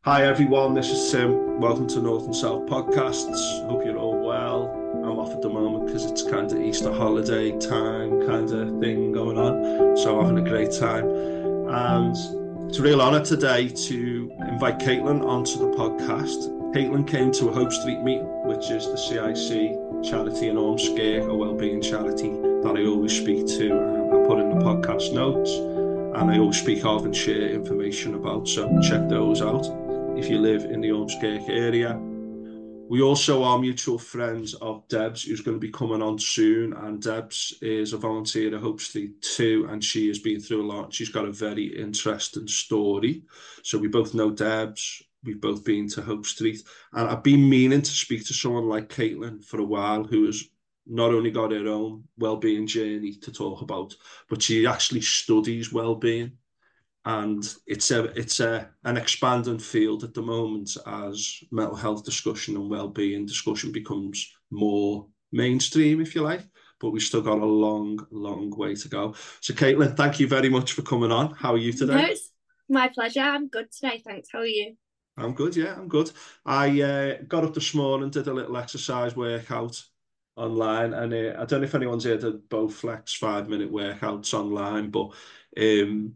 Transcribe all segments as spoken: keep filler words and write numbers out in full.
Hi everyone, this is Tim. Welcome to North and South Podcasts. Hope you're all well. I'm off at the moment because it's kind of Easter holiday time kind of thing going on. So having a great time. And it's a real honour today to invite Caitlin onto the podcast. Caitlin came to a Hope Street meeting, which is the C I C charity in Ormskirk, a wellbeing charity that I always speak to and I put in the podcast notes. And I always speak of and share information about, so check those out if you live in the Ormskirk area. We also are mutual friends of Debs, who's going to be coming on soon, and Debs is a volunteer at Hope Street too, and she has been through a lot. She's got a very interesting story. So we both know Debs, we've both been to Hope Street, and I've been meaning to speak to someone like Caitlin for a while, who has not only got her own wellbeing journey to talk about, but she actually studies wellbeing. And it's a it's a an expanding field at the moment as mental health discussion and well-being discussion becomes more mainstream, if you like. But we've still got a long, long way to go. So, Caitlin, thank you very much for coming on. How are you No, today? it's my pleasure. I'm good today, thanks. How are you? I'm good, yeah, I'm good. I uh, got up this morning, did a little exercise workout online, and uh, I don't know if anyone's heard of Bowflex five-minute workouts online, but um,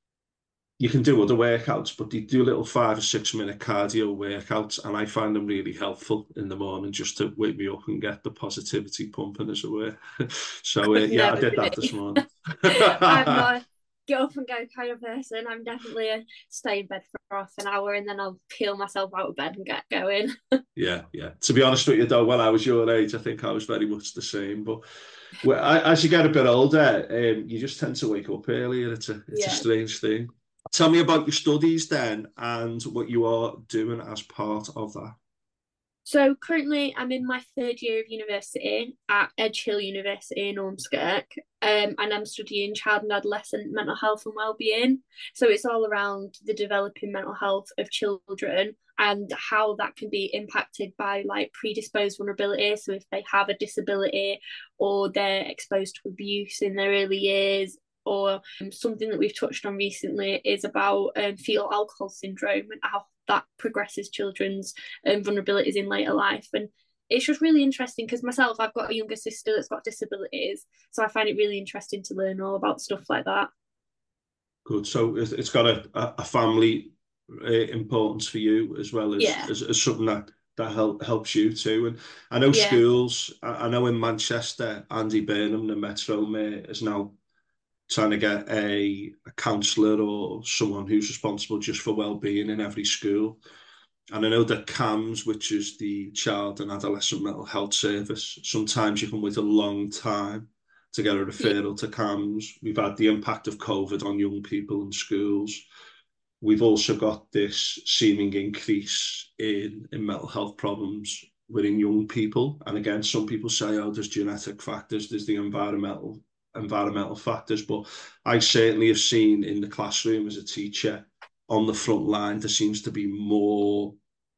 you can do other workouts, but they do little five or six minute cardio workouts, and I find them really helpful in the morning just to wake me up and get the positivity pumping, as it were. So uh, yeah, No, I did for that this me. morning. I'm not a get up and go kind of person. I'm definitely a stay in bed for half an hour and then I'll peel myself out of bed and get going. Yeah, yeah. To be honest with you, though, when I was your age, I think I was very much the same. But well, I, as you get a bit older, um, you just tend to wake up earlier. It's a it's a Yeah. strange thing. Tell me about your studies then, and what you are doing as part of that. So currently, I'm in my third year of university at Edge Hill University in Ormskirk, um, and I'm studying child and adolescent mental health and wellbeing. So it's all around the developing mental health of children and how that can be impacted by like predisposed vulnerability. So if they have a disability or they're exposed to abuse in their early years, or um, something that we've touched on recently is about um, fetal alcohol syndrome and how that progresses children's um, vulnerabilities in later life. And it's just really interesting because myself, I've got a younger sister that's got disabilities. So I find it really interesting to learn all about stuff like that. Good. So it's it's got a, a family uh, importance for you as well as, Yeah. as, as something that, that help, helps you too. And I know Yeah. schools, I, I know in Manchester, Andy Burnham, the Metro Mayor, is now trying to get a, a counsellor or someone who's responsible just for well-being in every school. And I know that CAMHS, which is the Child and Adolescent Mental Health Service, sometimes you can wait a long time to get a Yeah. referral to CAMHS. We've had the impact of COVID on young people in schools. We've also got this seeming increase in, in mental health problems within young people. And again, some people say, oh, there's genetic factors, there's the environmental environmental factors. But I certainly have seen in the classroom as a teacher on the front line, there seems to be more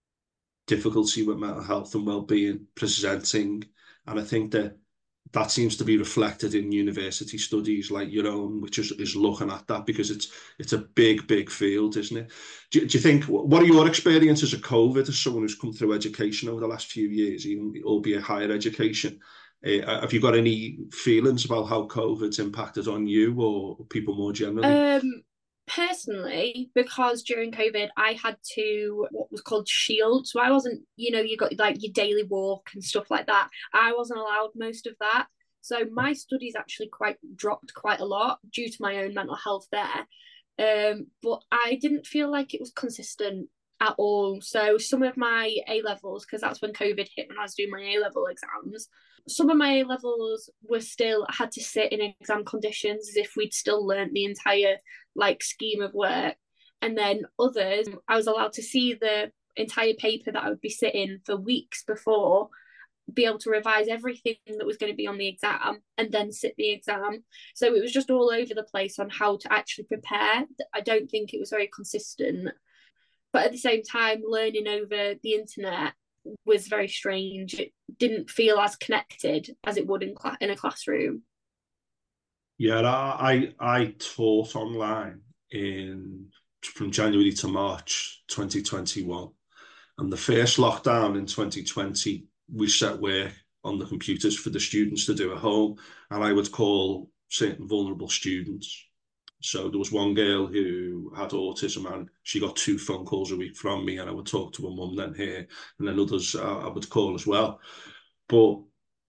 difficulty with mental health and well-being presenting. And I think that that seems to be reflected in university studies like your own, which is, is looking at that because it's it's a big, big field, isn't it? Do, do you think, what are your experiences of COVID as someone who's come through education over the last few years, even albeit higher education? Uh, have you got any feelings about how COVID's impacted on you or people more generally? Um, Personally, because during COVID, I had to what was called shield. So I wasn't, you know, you got like your daily walk and stuff like that. I wasn't allowed most of that. So my studies actually quite dropped quite a lot due to my own mental health there. Um, but I didn't feel like it was consistent at all. So some of my A levels, because that's when COVID hit when I was doing my A level exams, some of my A levels were still had to sit in exam conditions as if we'd still learnt the entire like scheme of work. And then others, I was allowed to see the entire paper that I would be sitting for weeks before, be able to revise everything that was going to be on the exam and then sit the exam. So it was just all over the place on how to actually prepare. I don't think it was very consistent. But at the same time, learning over the internet was very strange. It didn't feel as connected as it would in, cl- in a classroom. Yeah, I I taught online in from January to March twenty twenty-one. And the first lockdown in twenty twenty, we set work on the computers for the students to do at home. And I would call certain vulnerable students. So there was one girl who had autism and she got two phone calls a week from me, and I would talk to her mum then here, and then others uh, I would call as well. But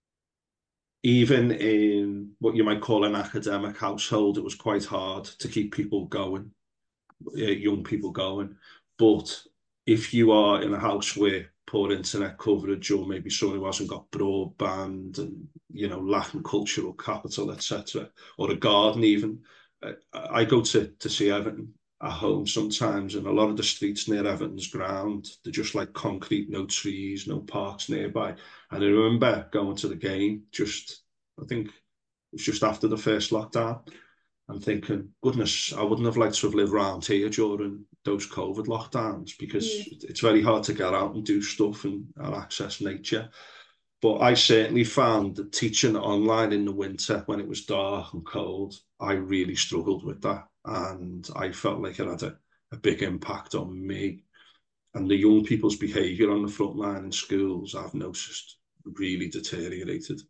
even in what you might call an academic household, it was quite hard to keep people going, uh, young people going. But if you are in a house where poor internet coverage, or maybe someone who hasn't got broadband and, you know, lacking cultural capital, et cetera, or a garden even, uh, I go to, to see Everton at home sometimes, and a lot of the streets near Everton's ground, they're just like concrete, no trees, no parks nearby. And I remember going to the game just, I think it was just after the first lockdown, and thinking, goodness, I wouldn't have liked to have lived around here during those COVID lockdowns, because mm. it's very hard to get out and do stuff and, and access nature. But I certainly found that teaching online in the winter when it was dark and cold, I really struggled with that. And I felt like it had a, a big impact on me. And the young people's behaviour on the front line in schools, I've noticed, really deteriorated.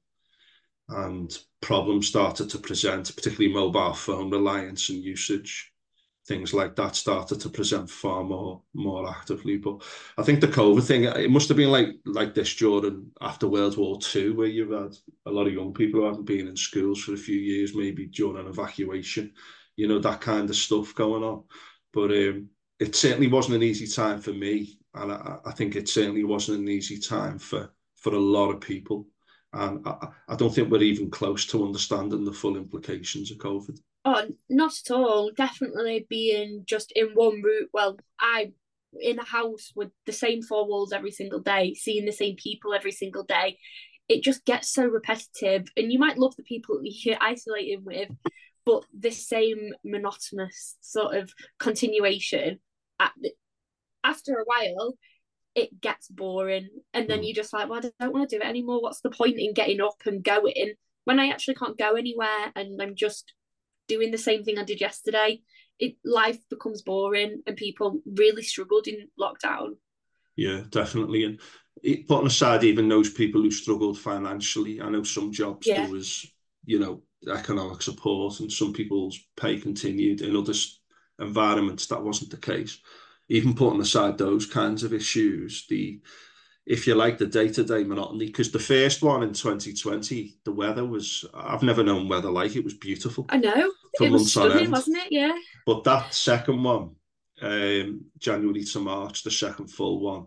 And problems started to present, particularly mobile phone reliance and usage. Things like that started to present far more more actively. But I think the COVID thing, it must have been like like this during after World War Two, where you've had a lot of young people who haven't been in schools for a few years, maybe during an evacuation, you know, that kind of stuff going on. But um, it certainly wasn't an easy time for me. And I, I think it certainly wasn't an easy time for, for a lot of people. And I, I don't think we're even close to understanding the full implications of COVID. Oh, not at all. Definitely being just in one room. Well, I in a house with the same four walls every single day, seeing the same people every single day. It just gets so repetitive. And you might love the people you're isolating with, but this same monotonous sort of continuation, at the, after a while, it gets boring. And then mm. you're just like, well, I don't want to do it anymore. What's the point in getting up and going when I actually can't go anywhere and I'm just doing the same thing I did yesterday? It life becomes boring, and people really struggled in lockdown. Yeah, definitely. And putting aside even those people who struggled financially, I know some jobs yeah. there was, you know, economic support, and some people's pay continued. In other environments, that wasn't the case. Even putting aside those kinds of issues, the if you like the day-to-day monotony, because the first one in twenty twenty, the weather was, I've never known weather like it was beautiful. I know. For it months was stunning, on end. Wasn't it? Yeah. But that second one, um, January to March, the second full one,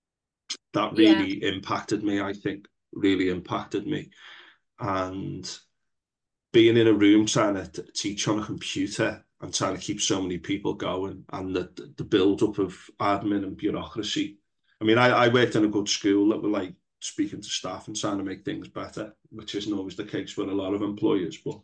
that really yeah. impacted me, I think, really impacted me. And being in a room trying to teach on a computer and trying to keep so many people going, and the, the build-up of admin and bureaucracy. I mean, I, I worked in a good school that were like speaking to staff and trying to make things better, which isn't always the case with a lot of employers, but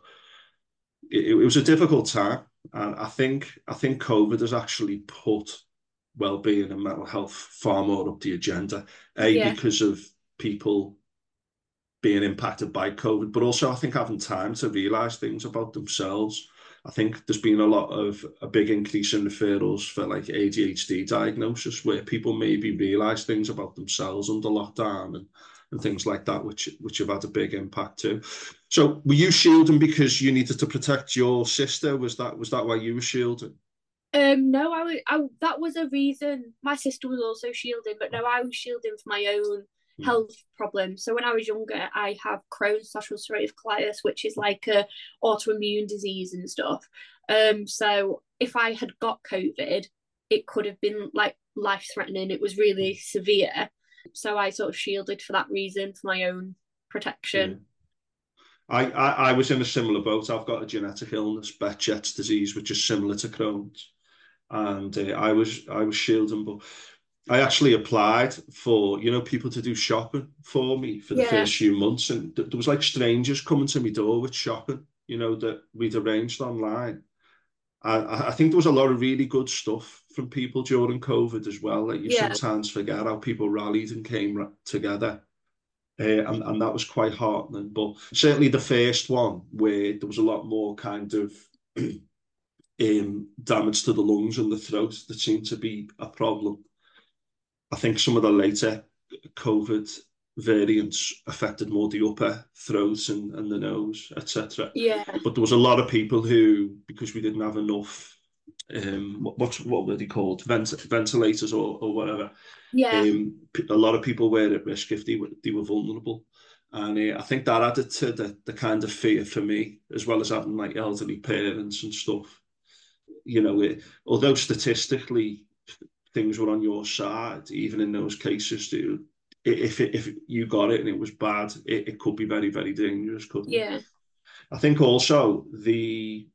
it, it was a difficult time. And I think I think COVID has actually put well-being and mental health far more up the agenda, A, yeah. because of people being impacted by COVID, but also I think having time to realise things about themselves. I think there's been a lot of a big increase in referrals for like A D H D diagnosis, where people maybe realise things about themselves under lockdown and, and things like that, which which have had a big impact too. So were you shielding because you needed to protect your sister? Was that was that why you were shielding? Um, no, I, I that was a reason. My sister was also shielding, but no, I was shielding for my own mm. health problems. So when I was younger, I have Crohn's social ulcerative colitis, which is like a autoimmune disease and stuff. Um, so if I had got COVID, it could have been like life threatening. It was really severe. So I sort of shielded for that reason, for my own protection. Yeah. I, I, I was in a similar boat. I've got a genetic illness, Behçet's disease, which is similar to Crohn's. And uh, I was I was shielding, but I actually applied for, you know, people to do shopping for me for the yeah. first few months. And th- there was like strangers coming to my door with shopping, you know, that we'd arranged online. And I, I think there was a lot of really good stuff from people during COVID as well. Like you yeah. sometimes forget how people rallied and came ra- together. Uh, and, and that was quite heartening. But certainly the first one, where there was a lot more kind of um, damage to the lungs and the throat that seemed to be a problem. I think some of the later COVID variants affected more the upper throat and, and the nose, et cetera. Yeah. But there was a lot of people who, because we didn't have enough, um, what what were they called, Vent ventilators or or whatever. Yeah. Um, a lot of people were at risk if they were they were vulnerable, and uh, I think that added to the the kind of fear for me, as well as having like elderly parents and stuff. You know, it, although statistically things were on your side, even in those cases, dude, if it, if you got it and it was bad, it, it could be very, very dangerous, couldn't it? Yeah. I think also the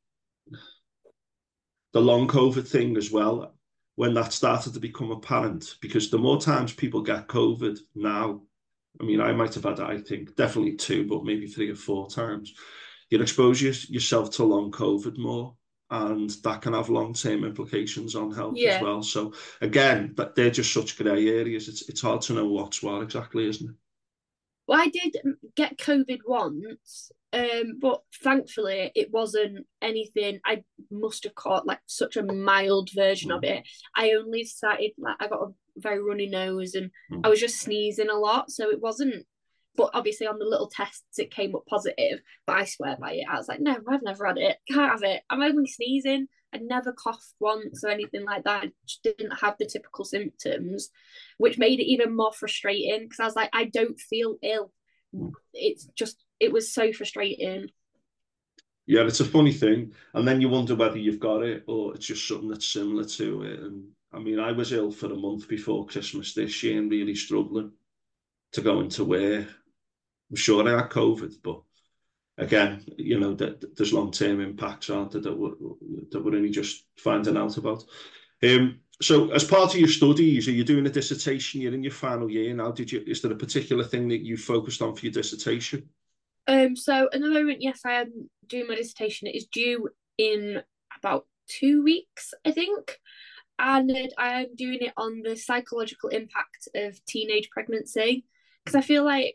the long COVID thing as well, when that started to become apparent, because the more times people get COVID now, I mean, I might have had, I think, definitely two, but maybe three or four times, you expose your, yourself to long COVID more, and that can have long-term implications on health as Yeah. well. So again, but they're just such grey areas. It's it's hard to know what's what exactly, isn't it? Well, I did get COVID once, um, but thankfully it wasn't anything. I must have caught like such a mild version of it. I only started like I got a very runny nose and Mm. I was just sneezing a lot, so it wasn't. But obviously on the little tests it came up positive. But I swear by it, I was like, no, I've never had it. Can't have it. I'm only sneezing. I never coughed once or anything like that. I just didn't have the typical symptoms, which made it even more frustrating because I was like, I don't feel ill. It's just, it was so frustrating. Yeah, it's a funny thing. And then you wonder whether you've got it or it's just something that's similar to it. And I mean, I was ill for a month before Christmas this year and really struggling to go into work. I'm sure I had COVID, but again, you know, that there's long-term impacts, aren't there, that we're, that we're only just finding out about. Um, so as part of your studies, are you doing a dissertation? You're in your final year now. Did you, is there a particular thing that you focused on for your dissertation? Um, so at the moment, yes, I am doing my dissertation. It is due in about two weeks, I think. And I am doing it on the psychological impact of teenage pregnancy. Because I feel like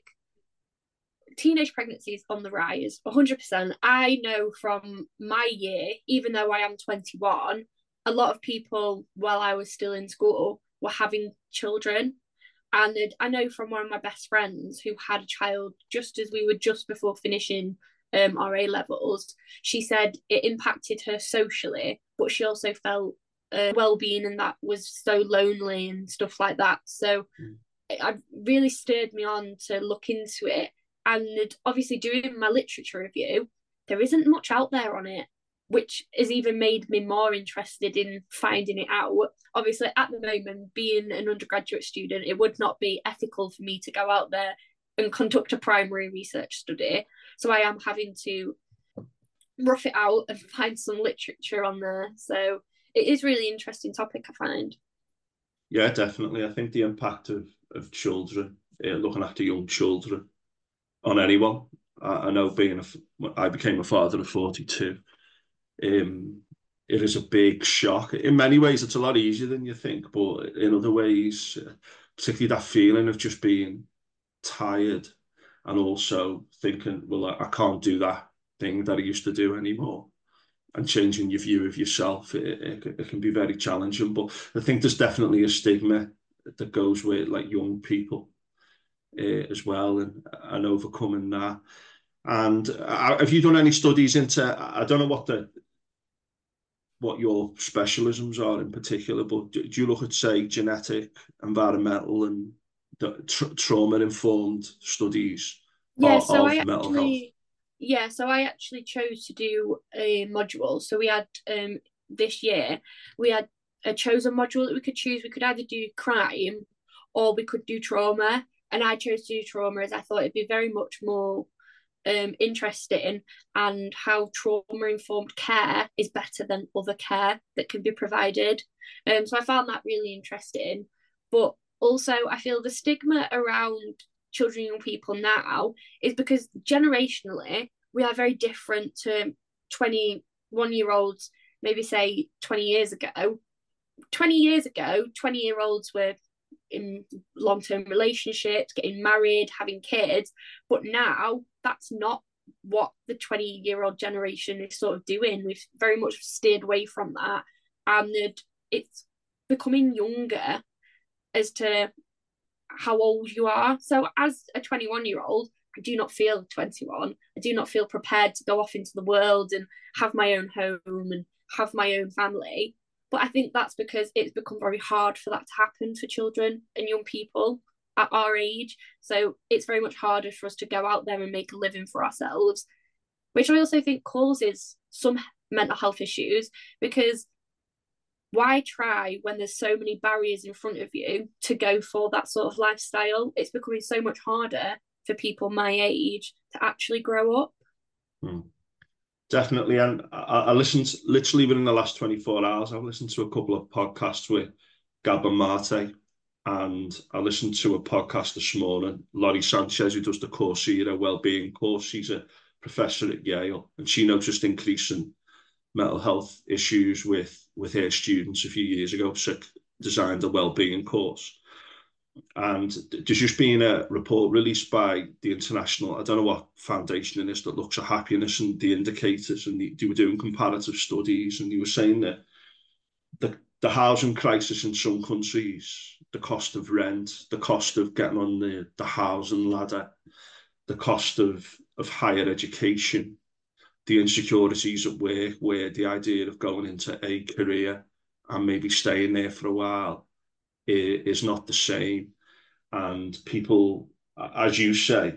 teenage pregnancy is on the rise, one hundred percent. I know from my year, even though I am twenty-one, a lot of people, while I was still in school, were having children. And I know from one of my best friends who had a child just as we were just before finishing um, our A levels. She said it impacted her socially, but she also felt uh, well-being and that was so lonely and stuff like that. So mm. it, it really stirred me on to look into it. And obviously doing my literature review, there isn't much out there on it, which has even made me more interested in finding it out. Obviously, at the moment, being an undergraduate student, it would not be ethical for me to go out there and conduct a primary research study. So I am having to rough it out and find some literature on there. So it is really interesting topic, I find. Yeah, definitely. I think the impact of, of children, uh, looking after young children on anyone. I, I know being a, I became a father of forty-two. Um, it is a big shock. In many ways, it's a lot easier than you think, but in other ways, particularly that feeling of just being tired and also thinking, well, I, I can't do that thing that I used to do anymore, and changing your view of yourself, it, it, it can be very challenging. But I think there's definitely a stigma that goes with like young people uh, as well, and, and overcoming that. And uh, have you done any studies into, I don't know what the what your specialisms are in particular, but do, do you look at, say, genetic, environmental, and tra- trauma-informed studies yeah, of, so of I mental actually, health? Yeah, so I actually chose to do a module. So we had um this year we had a chosen module that we could choose. We could either do crime or we could do trauma, and I chose to do trauma as I thought it'd be very much more um interesting, and how trauma informed care is better than other care that can be provided. Um, so I found that really interesting. But also, I feel the stigma around children and young people now is because generationally we are very different to twenty-one year olds, maybe say twenty years ago. twenty years ago, twenty year olds were in long term relationships, getting married, having kids. But now that's not what the twenty year old generation is sort of doing. We've very much steered away from that, and it's becoming younger as to how old you are. So as a twenty-one year old, I do not feel twenty-one. I do not feel prepared to go off into the world and have my own home and have my own family. But I think that's because it's become very hard for that to happen for children and young people at our age. So it's very much harder for us to go out there and make a living for ourselves, which I also think causes some mental health issues, because why try when there's so many barriers in front of you to go for that sort of lifestyle? It's becoming so much harder for people my age to actually grow up. Hmm. Definitely. And I, I listened literally within the last twenty-four hours, I've listened to a couple of podcasts with Gabor Mate, and I listened to a podcast this morning, Laurie Sanchez, who does the Coursera Wellbeing course. She's a professor at Yale, and she noticed increasing mental health issues with, with her students a few years ago, so designed a wellbeing course. And there's just been a report released by the International, I don't know what foundation it is, that looks at happiness and the indicators, and they, they were doing comparative studies, and they were saying that the, the housing crisis in some countries, the cost of rent, the cost of getting on the, the housing ladder, the cost of, of higher education, the insecurities at work, where the idea of going into a career and maybe staying there for a while is not the same. And people, as you say,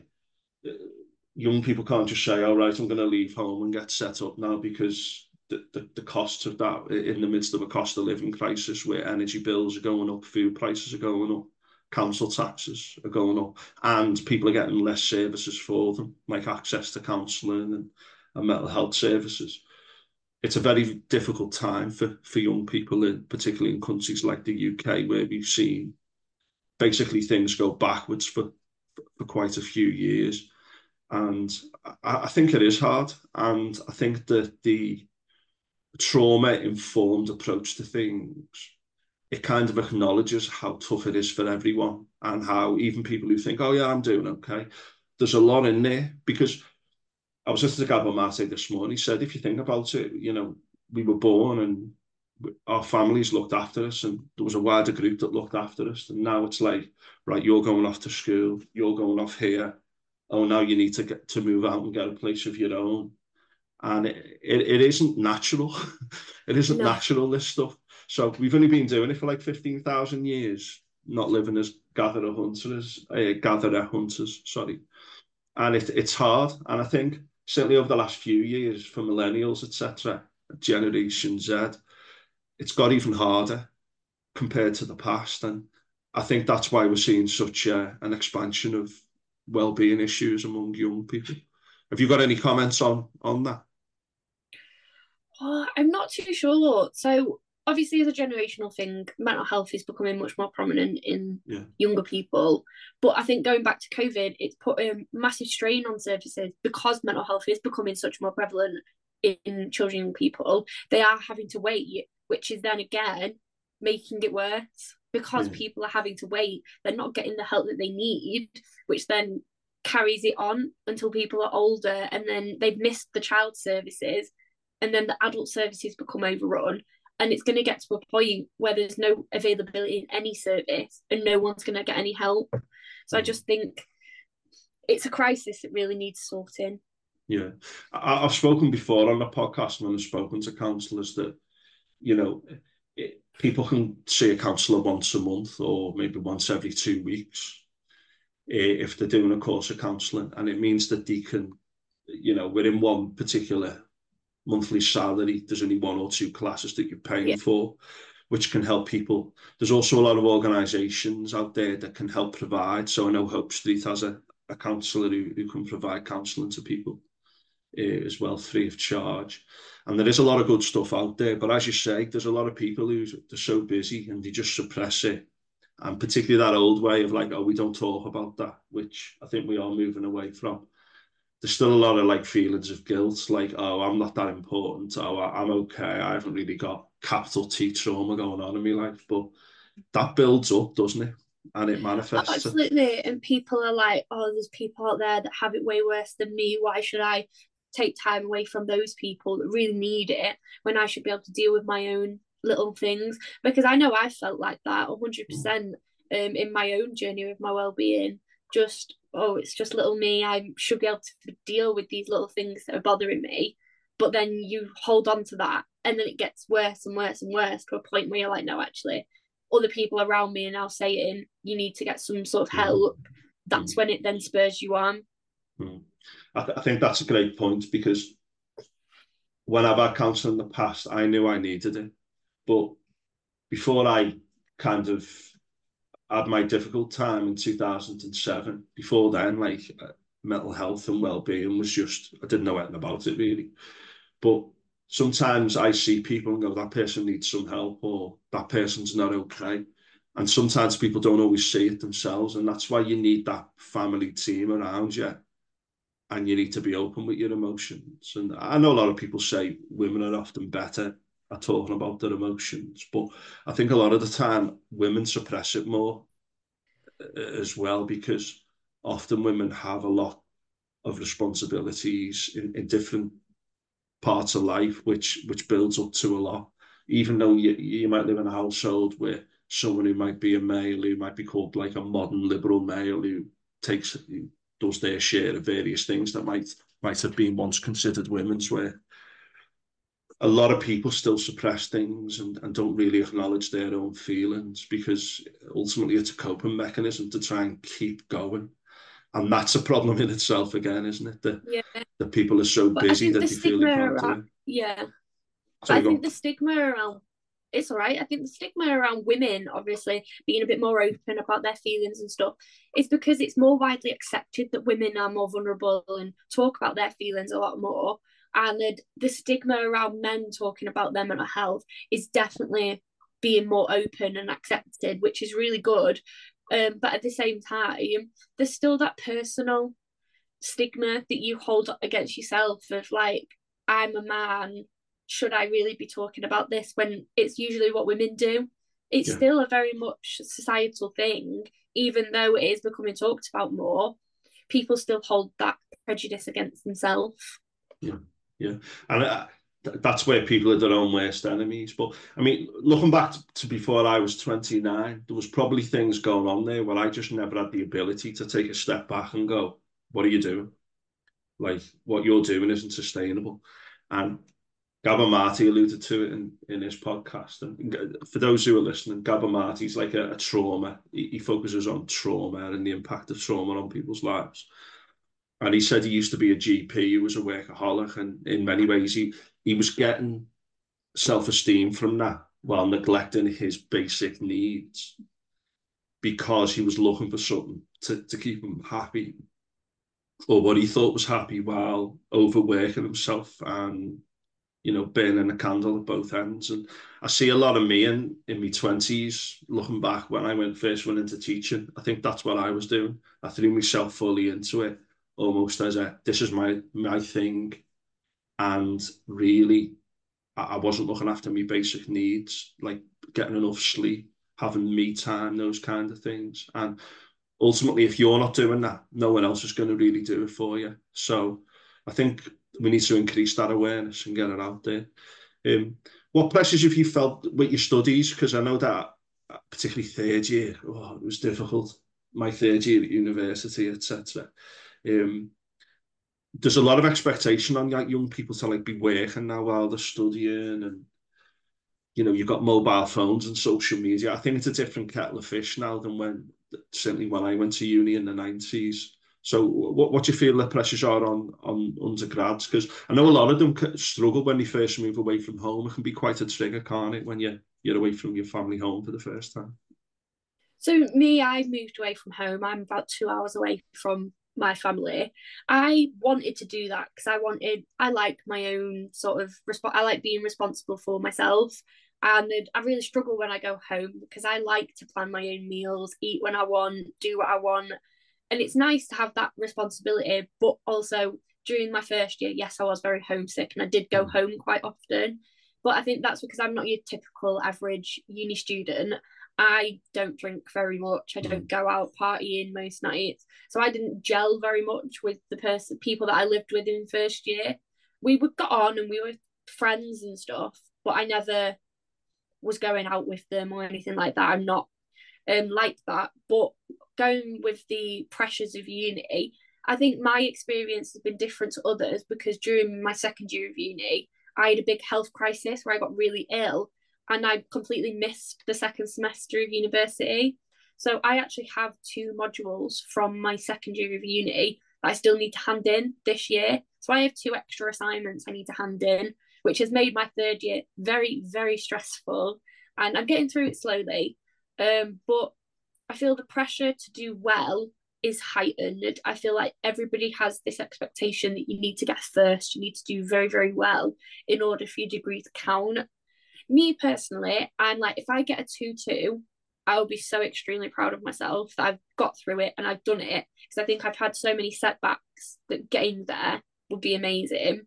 young people can't just say, all right, I'm going to leave home and get set up now, because the, the, the costs of that in the midst of a cost of living crisis where energy bills are going up, food prices are going up, council taxes are going up, and people are getting less services for them, like access to counselling and, and mental health services. It's a very difficult time for, for young people, in, particularly in countries like the U K, where we've seen basically things go backwards for, for quite a few years. And I, I think it is hard. And I think that the trauma-informed approach to things, it kind of acknowledges how tough it is for everyone, and how even people who think, oh yeah, I'm doing okay, there's a lot in there. Because I was listening to Gabor Mate this morning. He said, if you think about it, you know, we were born and our families looked after us, and there was a wider group that looked after us. And now it's like, right, you're going off to school, you're going off here. Oh, now you need to get to move out and get a place of your own. And it, it, it isn't natural. It isn't No. natural, this stuff. So we've only been doing it for like fifteen thousand years, not living as gatherer hunters, uh, gatherer hunters, sorry. And it, it's hard. And I think certainly over the last few years, for millennials, et cetera, Generation Z, it's got even harder compared to the past. And I think that's why we're seeing such a, an expansion of well-being issues among young people. Have you got any comments on, on that? Oh, I'm not too sure. So obviously, as a generational thing, mental health is becoming much more prominent in yeah. younger people. But I think going back to COVID, it's put a massive strain on services, because mental health is becoming such more prevalent in children and young people. They are having to wait, which is then again making it worse, because yeah. people are having to wait. They're not getting the help that they need, which then carries it on until people are older, and then they've missed the child services, and then the adult services become overrun. And it's going to get to a point where there's no availability in any service and no one's going to get any help. So I just think it's a crisis that really needs sorting. Yeah. I, I've spoken before on the podcast when I've spoken to counsellors that, you know, it, people can see a counsellor once a month or maybe once every two weeks if they're doing a course of counselling. And it means that they can, you know, within one particular monthly salary, there's only one or two classes that you're paying yeah. for, which can help people. There's also a lot of organisations out there that can help provide. So I know Hope Street has a, a counsellor who, who can provide counselling to people uh, as well, free of charge. And there is a lot of good stuff out there. But as you say, there's a lot of people who they're so busy and they just suppress it. And particularly that old way of like, oh, we don't talk about that, which I think we are moving away from. There's still a lot of like feelings of guilt, like, oh, I'm not that important. Oh, I'm okay. I haven't really got capital T trauma going on in my life. But that builds up, doesn't it? and it manifests. Absolutely. And people are like, oh, there's people out there that have it way worse than me. Why should I take time away from those people that really need it when I should be able to deal with my own little things? Because I know I felt like that one hundred percent um, in my own journey with my well-being. Just, oh, it's just little me. I should be able to deal with these little things that are bothering me. But then you hold on to that, and then it gets worse and worse and worse to a point where you're like, no, actually, other people around me are now saying you need to get some sort of help. Mm. That's mm. when it then spurs you on. Mm. I, th- I think that's a great point, because when I've had counselling in the past, I knew I needed it. But before I kind of had my difficult time in two thousand seven, before then, like uh, mental health and well-being was just, I didn't know anything about it really. But sometimes I see people and go, that person needs some help, or that person's not okay. And sometimes people don't always see it themselves. And that's why you need that family team around you. And you need to be open with your emotions. And I know a lot of people say women are often better at talking about their emotions, but I think a lot of the time women suppress it more as well, because often women have a lot of responsibilities in, in different parts of life, which which builds up to a lot. Even though you, you might live in a household where someone who might be a male, who might be called like a modern liberal male, who takes who does their share of various things that might might have been once considered women's, where a lot of people still suppress things and, and don't really acknowledge their own feelings, because ultimately it's a coping mechanism to try and keep going. And that's a problem in itself again, isn't it? That, yeah. that people are so but busy that the they feel they can't do it. Yeah. But Sorry, I think the stigma around, it's all right. I think the stigma around women, obviously, being a bit more open about their feelings and stuff, is because it's more widely accepted that women are more vulnerable and talk about their feelings a lot more. And the, the stigma around men talking about their mental health is definitely being more open and accepted, which is really good. Um, but at the same time, there's still that personal stigma that you hold against yourself of like, I'm a man, should I really be talking about this, when it's usually what women do? It's yeah. still a very much societal thing, even though it is becoming talked about more. People still hold that prejudice against themselves. Yeah, yeah. And uh, that's where people are their own worst enemies. But I mean, looking back to before I was twenty-nine, there was probably things going on there where I just never had the ability to take a step back and go, what are you doing? Like, what you're doing isn't sustainable. And Gabor Maté alluded to it in, in his podcast. And for those who are listening, Gabor Maté's like a, a trauma. He, he focuses on trauma and the impact of trauma on people's lives. And he said he used to be a G P, he was a workaholic, and in many ways he, he was getting self-esteem from that while neglecting his basic needs, because he was looking for something to, to keep him happy, or what he thought was happy, while overworking himself and, you know, burning a candle at both ends. And I see a lot of me in, in my twenties, looking back when I went first went into teaching. I think that's what I was doing. I threw myself fully into it, almost as a, this is my my thing. And really, I, I wasn't looking after my basic needs, like getting enough sleep, having me time, those kind of things. And ultimately, if you're not doing that, no one else is going to really do it for you. So I think we need to increase that awareness and get it out there. Um, what pressures have you felt with your studies? Because I know that, particularly third year, oh, it was difficult. My third year at university, et cetera. Um, there's a lot of expectation on like young people to like be working now while they're studying, and you know, you've got mobile phones and social media. I think it's a different kettle of fish now than when, certainly when I went to uni in the nineties. So what, what do you feel the pressures are on, on undergrads? Because I know a lot of them struggle when they first move away from home. It can be quite a trigger, can't it, when you're, you're away from your family home for the first time? So me, I moved away from home. I'm about two hours away from my family. I wanted to do that because I wanted, I like my own sort of, resp- I like being responsible for myself. And I really struggle when I go home because I like to plan my own meals, eat when I want, do what I want. And it's nice to have that responsibility. But also during my first year, yes, I was very homesick and I did go home quite often. But I think that's because I'm not your typical average uni student. I don't drink very much. I don't go out partying most nights. So I didn't gel very much with the person people that I lived with in first year. We would got on and we were friends and stuff, but I never was going out with them or anything like that. I'm not um like that. But going with the pressures of uni, I think my experience has been different to others because during my second year of uni, I had a big health crisis where I got really ill and I completely missed the second semester of university. So I actually have two modules from my second year of uni that I still need to hand in this year. So I have two extra assignments I need to hand in, which has made my third year very, very stressful. And I'm getting through it slowly. Um, but I feel the pressure to do well is heightened. I feel like everybody has this expectation that you need to get first, you need to do very, very well in order for your degree to count. Me personally, I'm like, if I get a two two, I will be so extremely proud of myself that I've got through it and I've done it, because I think I've had so many setbacks that getting there would be amazing.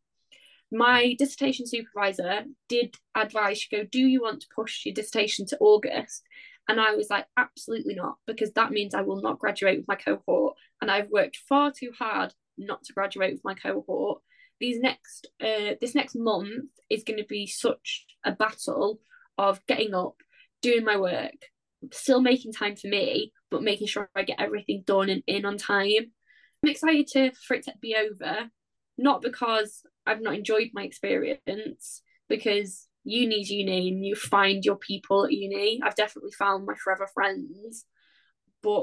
My dissertation supervisor did advise, she go, do you want to push your dissertation to August? And I was like, absolutely not, because that means I will not graduate with my cohort. And I've worked far too hard not to graduate with my cohort. These next, uh, this next month is going to be such a battle of getting up, doing my work, still making time for me, but making sure I get everything done and in on time. I'm excited to, for it to be over, not because I've not enjoyed my experience, because uni's uni and you find your people at uni. I've definitely found my forever friends, but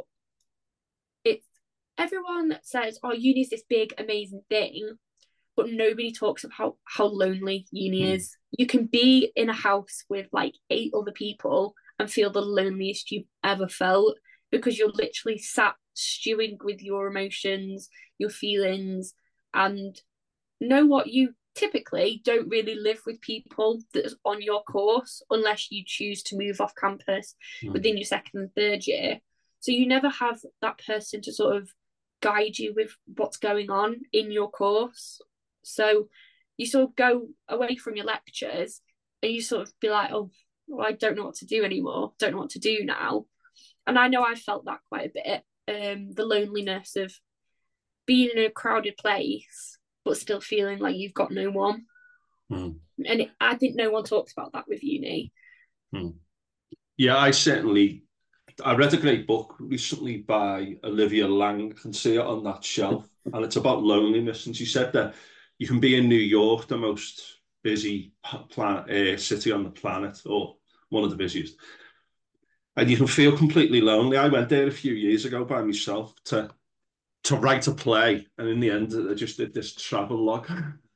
it's everyone says, oh, uni's this big amazing thing, but nobody talks about how, how lonely uni mm. is. You can be in a house with like eight other people and feel the loneliest you've ever felt, because you're literally sat stewing with your emotions, your feelings, and know what you typically don't really live with people that's on your course unless you choose to move off campus mm. within your second and third year. So you never have that person to sort of guide you with what's going on in your course. So you sort of go away from your lectures and you sort of be like, oh, well, I don't know what to do anymore. Don't know what to do now. And I know I felt that quite a bit. Um, the loneliness of being in a crowded place but still feeling like you've got no one. Mm. And it, I think no one talks about that with uni. Mm. Yeah, I certainly, I read a great book recently by Olivia Lang, I can see it on that shelf, and it's about loneliness. And she said that you can be in New York, the most busy planet, uh, city on the planet, or one of the busiest, and you can feel completely lonely. I went there a few years ago by myself to to write a play, and in the end I just did this travel log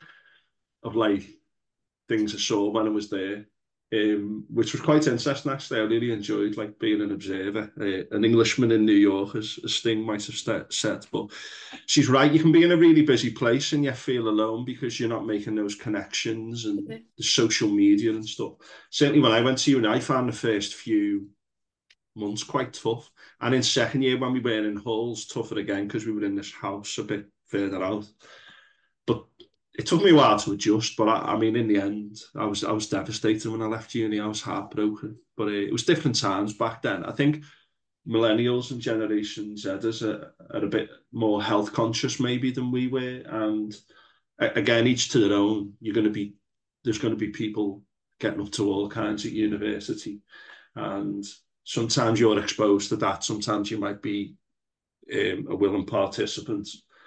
of like things I saw when I was there, um, which was quite interesting actually. I really enjoyed like being an observer. Uh, an Englishman in New York, as, as Sting might have st- said, but she's right, you can be in a really busy place and yet feel alone because you're not making those connections and yeah. the social media and stuff. Certainly when I went to uni, I found the first few months quite tough, and in second year when we were in halls, tougher again because we were in this house a bit further out. But it took me a while to adjust, but I, I mean in the end I was I was devastated when I left uni. I was heartbroken, but uh, it was different times back then. I think millennials and Generation Zers are, are a bit more health conscious maybe than we were, and again, each to their own. You're going to be there's going to be people getting up to all kinds at university, and sometimes you're exposed to that. Sometimes you might be um, a willing participant,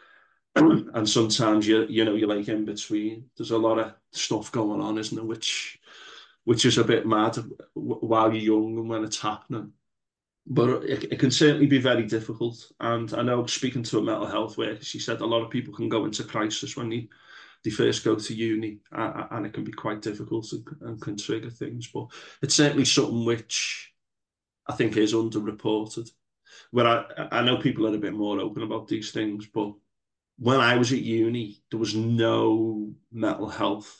and sometimes you you know you're like in between. There's a lot of stuff going on, isn't there? Which which is a bit mad while you're young and when it's happening. But it, it can certainly be very difficult. And I know, speaking to a mental health worker, she said a lot of people can go into crisis when they they first go to uni, uh, and it can be quite difficult and, and can trigger things. But it's certainly something which I think is underreported. Where I, I know people are a bit more open about these things, but when I was at uni, there was no mental health.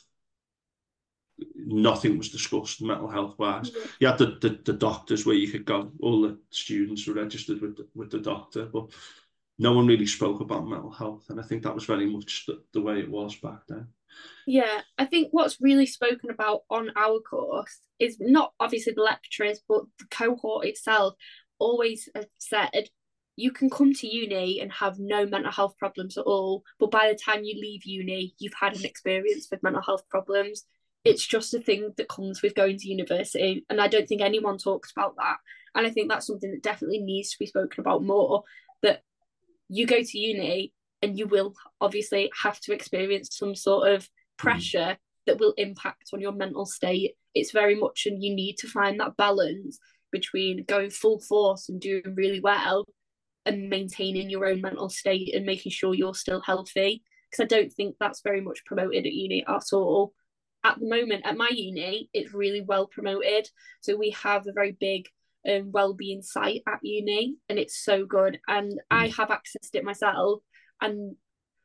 Nothing was discussed mental health wise. Yeah. You had the, the, the doctors where you could go. All the students were registered with the, with the doctor, but no one really spoke about mental health. And I think that was very much the, the way it was back then. Yeah, I think what's really spoken about on our course is not obviously the lecturers, but the cohort itself always have said you can come to uni and have no mental health problems at all, but by the time you leave uni, you've had an experience with mental health problems. It's just a thing that comes with going to university, and I don't think anyone talks about that. And I think that's something that definitely needs to be spoken about more. That you go to uni and you will obviously have to experience some sort of Mm. pressure that will impact on your mental state. It's very much, and you need to find that balance between going full force and doing really well and maintaining your own mental state and making sure you're still healthy. Because I don't think that's very much promoted at uni at all. At the moment, at my uni, it's really well promoted. So we have a very big um, well-being site at uni, and it's so good. And I Mm. have accessed it myself, and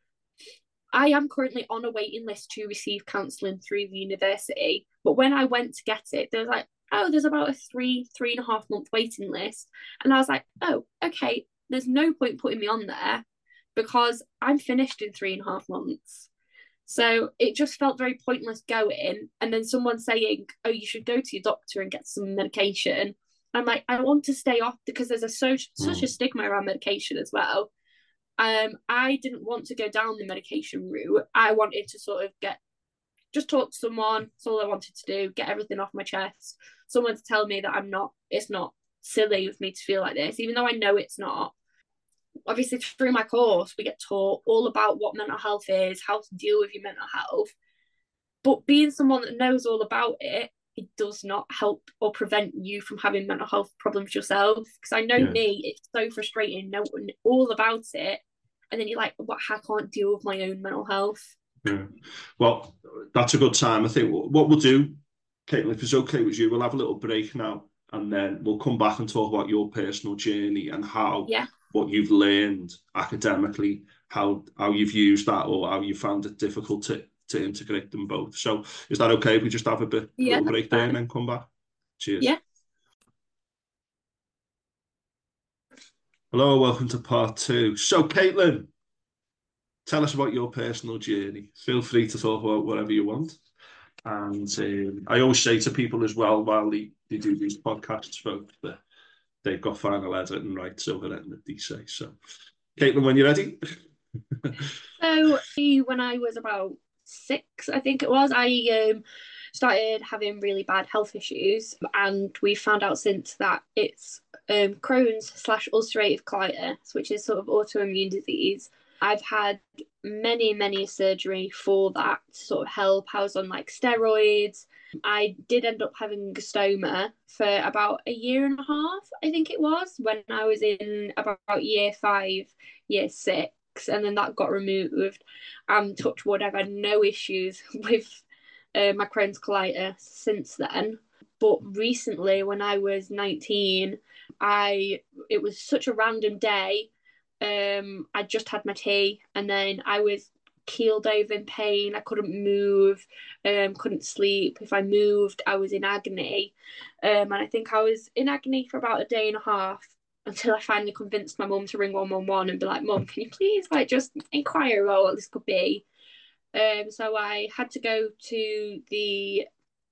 I am currently on a waiting list to receive counselling through the university. But when I went to get it, there was like, oh, there's about a three, three and a half month waiting list. And I was like, oh, okay, there's no point putting me on there because I'm finished in three and a half months. So it just felt very pointless going. And then someone saying, oh, you should go to your doctor and get some medication. I'm like, I want to stay off because there's a so, such a Mm. stigma around medication as well. Um, I didn't want to go down the medication route. I wanted to sort of get just talk to someone. That's all I wanted to do. Get everything off my chest. Someone to tell me that I'm not. It's not silly of me to feel like this, even though I know it's not. Obviously, through my course, we get taught all about what mental health is, how to deal with your mental health. But being someone that knows all about it, it does not help or prevent you from having mental health problems yourself. Because I know Yeah. me, it's so frustrating knowing all about it, and then you're like, what? I can't deal with my own mental health. Yeah. Well, that's a good time. I think what we'll do, Caitlin, if it's okay with you, we'll have a little break now, and then we'll come back and talk about your personal journey and how Yeah, what you've learned academically, how how you've used that, or how you found it difficult to to integrate them both. So, is that okay if we just have a bit, a yeah, little that's break there and fine. then come back? Cheers. Yeah. Hello, welcome to part two. So, Caitlin, tell us about your personal journey. Feel free to talk about whatever you want. And um, I always say to people as well, while they, they do these podcasts, folks, that they've got final editing rights over it, that they say. So, Caitlin, when you're ready. So when I was about six, I think it was, I um, started having really bad health issues, and we found out since that it's um, Crohn's slash ulcerative colitis, which is sort of autoimmune disease. I've had many, many surgery for that to sort of help. I was on like steroids. I did end up having a stoma for about a year and a half, I think it was, when I was in about year five, year six, and then that got removed. Um, touch wood, I've had no issues with uh, my Crohn's colitis since then. But recently, when I was nineteen, I it was such a random day. Um, I just had my tea, and then I was keeled over in pain. I couldn't move, um, couldn't sleep. If I moved, I was in agony. Um, and I think I was in agony for about a day and a half until I finally convinced my mum to ring one one one and be like, Mum, can you please like just inquire about what this could be? Um, so I had to go to the,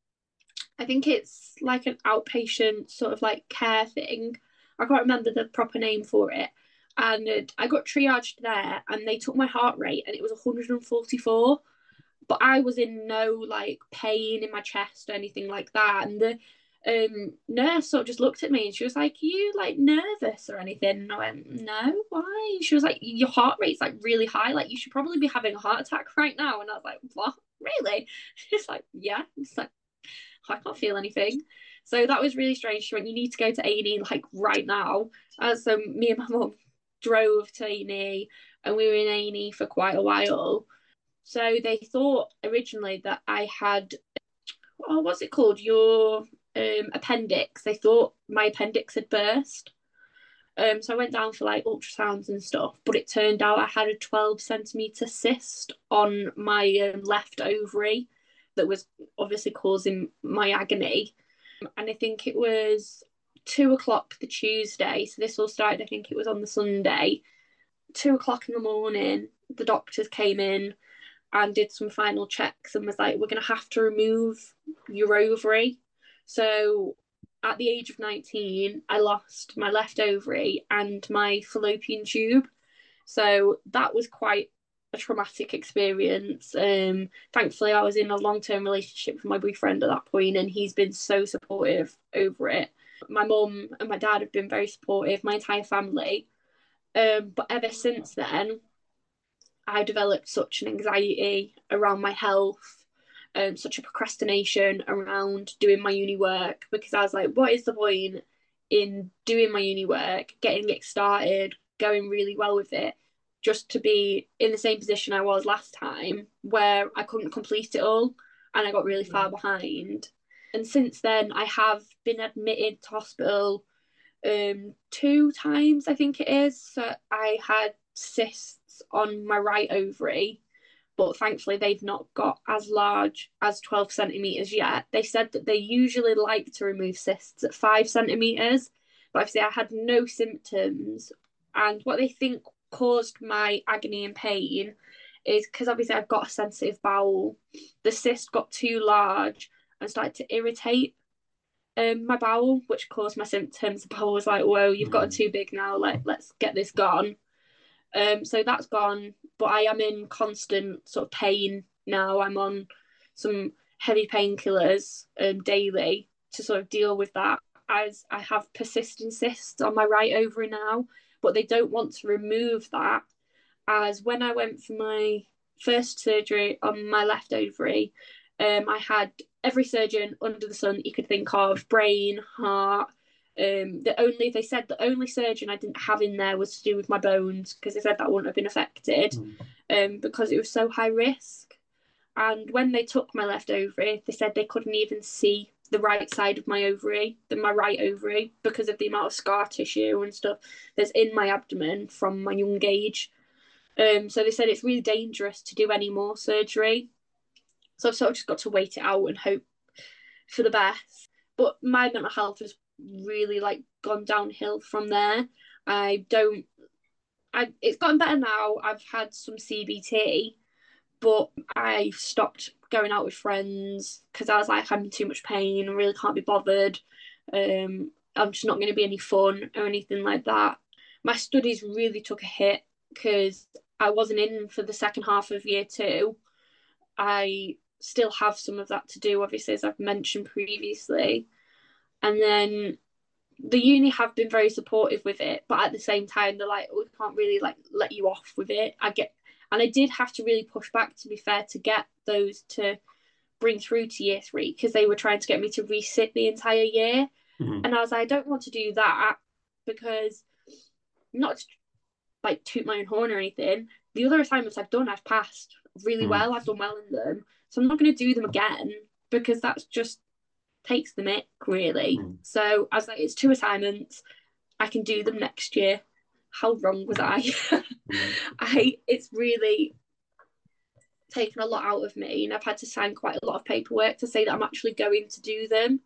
I think it's like an outpatient sort of like care thing. I can't remember the proper name for it. And I got triaged there, and they took my heart rate, and it was one hundred forty-four. But I was in no like pain in my chest or anything like that. And the um, nurse sort of just looked at me and she was like, "Are you like nervous or anything?" And I went, "No, why?" She was like, "Your heart rate's like really high. Like you should probably be having a heart attack right now." And I was like, "What? Really?" She's like, "Yeah." It's like, I can't feel anything. So that was really strange. She went, "You need to go to A and E like right now." Uh, so me and my mum drove to A and E, and we were in A and E for quite a while. So they thought originally that I had, oh, what's it called? Your um, appendix. They thought my appendix had burst. Um, so I went down for like ultrasounds and stuff, but it turned out I had a twelve centimeter cyst on my um, left ovary that was obviously causing my agony. And I think it was two o'clock the Tuesday. So this all started, I think it was on the Sunday. Two o'clock in the morning, the doctors came in. and did some final checks and was like, we're going to have to remove your ovary. So at the age of nineteen, I lost my left ovary and my fallopian tube. So that was quite a traumatic experience. Um, thankfully, I was in a long-term relationship with my boyfriend at that point, and he's been so supportive over it. My mum and my dad have been very supportive, my entire family. Um, but ever since then, I developed such an anxiety around my health, um, such a procrastination around doing my uni work, because I was like, what is the point in doing my uni work, getting it started, going really well with it, just to be in the same position I was last time where I couldn't complete it all and I got really far behind. And since then, I have been admitted to hospital um, two times, I think it is. So I had cysts on my right ovary, but thankfully they've not got as large as twelve centimetres yet. They said that they usually like to remove cysts at five centimetres, but obviously I had no symptoms. And what they think caused my agony and pain is because obviously I've got a sensitive bowel. The cyst got too large and started to irritate um, my bowel, which caused my symptoms. The bowel was like, whoa, you've got it too big now, like, let's get this gone. Um, so that's gone, but I am in constant sort of pain now. I'm on some heavy painkillers um, daily to sort of deal with that, as I have persistent cysts on my right ovary now, but they don't want to remove that, as when I went for my first surgery on my left ovary, um, I had every surgeon under the sun you could think of, brain, heart. Um, the only they said the only surgeon I didn't have in there was to do with my bones, because they said that wouldn't have been affected, um, because it was so high risk. And when they took my left ovary, they said they couldn't even see the right side of my ovary, the, my right ovary, because of the amount of scar tissue and stuff that's in my abdomen from my young age. Um, so they said it's really dangerous to do any more surgery. So I've sort of just got to wait it out and hope for the best. But my mental health has really like gone downhill from there. I don't I it's gotten better now. I've had some C B T, but I stopped going out with friends because I was like, I'm in too much pain, I really can't be bothered. Um, I'm just not going to be any fun or anything like that. My studies really took a hit because I wasn't in for the second half of year two. I still have some of that to do, obviously, as I've mentioned previously. And then the uni have been very supportive with it, but at the same time, they're like, we can't really like let you off with it. I get, and I did have to really push back, to be fair, to get those to bring through to year three, because they were trying to get me to resit the entire year. Mm-hmm. And I was like, I don't want to do that, because not to, like toot my own horn or anything, the other assignments I've done, I've passed really mm. well. I've done well in them. So I'm not going to do them again, because that's just takes the mick, really. Mm. So I was like, it's two assignments. I can do them next year. How wrong was I? mm. I it's really taken a lot out of me, and I've had to sign quite a lot of paperwork to say that I'm actually going to do them.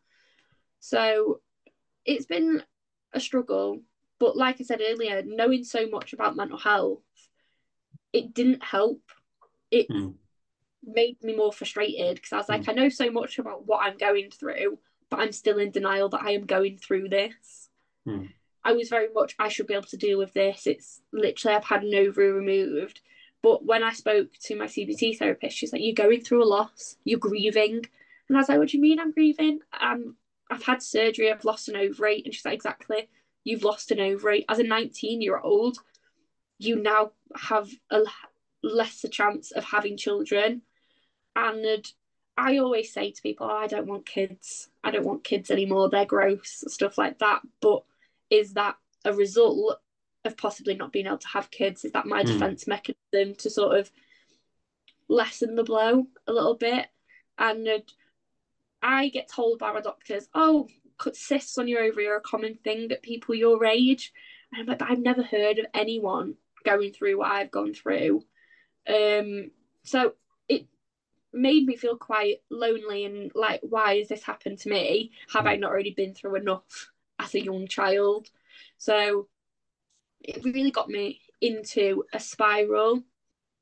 So it's been a struggle. But like I said earlier, knowing so much about mental health, it didn't help. It mm. made me more frustrated, because I was like, mm. I know so much about what I'm going through, but I'm still in denial that I am going through this. Mm. I was very much, I should be able to deal with this. It's literally, I've had an ovary removed. But when I spoke to my C B T therapist, she's like, you're going through a loss, you're grieving. And I was like, what do you mean I'm grieving? Um, I've had surgery, I've lost an ovary. And she's like, exactly, you've lost an ovary. As a nineteen-year-old, you now have a lesser chance of having children. And I always say to people, oh, I don't want kids. I don't want kids anymore. They're gross, stuff like that. But is that a result of possibly not being able to have kids? Is that my mm. defense mechanism to sort of lessen the blow a little bit? And I get told by my doctors, oh, cysts on your ovary are a common thing at people your age. And I'm like, but I've never heard of anyone going through what I've gone through. Um, so it made me feel quite lonely and like, why has this happened to me? Have I not already been through enough as a young child? So it really got me into a spiral.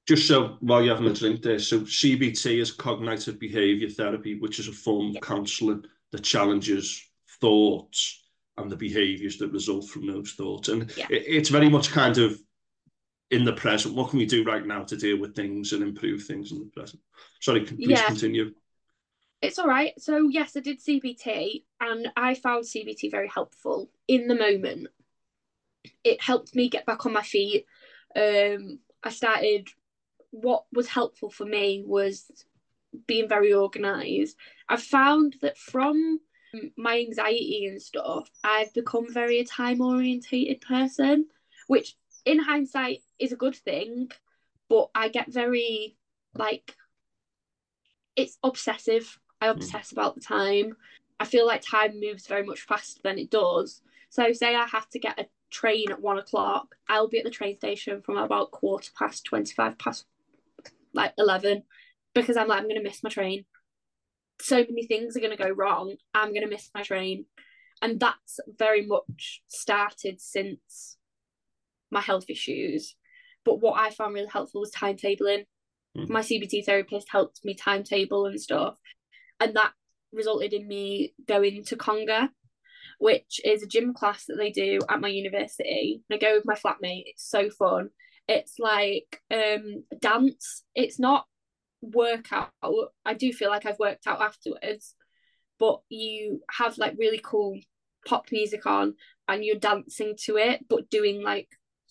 just so while you're having a drink there, so C B T is cognitive behaviour therapy, which is a form of counselling that challenges thoughts and the behaviours that result from those thoughts. And Yeah. it, it's very much kind of in the present. What can we do right now to deal with things and improve things in the present? Sorry, please Yeah. continue. It's all right. So yes, I did C B T, and I found C B T very helpful in the moment. It helped me get back on my feet. Um, I started. What was helpful for me was being very organised. I found that from my anxiety and stuff, I've become very a time orientated person, which in hindsight is a good thing, but I get very like it's obsessive. I obsess mm. about the time. I feel like time moves very much faster than it does. So say I have to get a train at one o'clock, I'll be at the train station from about quarter past, twenty-five past like eleven, because I'm like, I'm going to miss my train. So many things are going to go wrong. I'm going to miss my train. And that's very much started since my health issues. But what I found really helpful was timetabling. Mm. My C B T therapist helped me timetable and stuff. And that resulted in me going to Conga, which is a gym class that they do at my university. And I go with my flatmate. It's so fun. It's like um, dance. It's not workout. I do feel like I've worked out afterwards, but you have like really cool pop music on and you're dancing to it, but doing like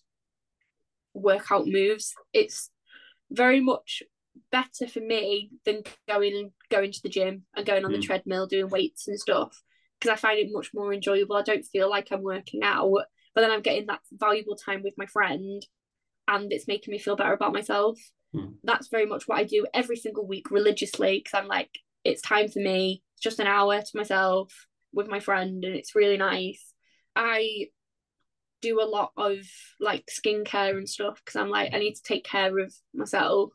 workout moves. It's very much better for me than going and going to the gym and going on mm. the treadmill doing weights and stuff, because I find it much more enjoyable. I don't feel like I'm working out, but then I'm getting that valuable time with my friend and it's making me feel better about myself. Mm. That's very much what I do every single week religiously, because I'm like, it's time for me. It's just an hour to myself with my friend and it's really nice. I do a lot of like skincare and stuff because I'm like, I need to take care of myself.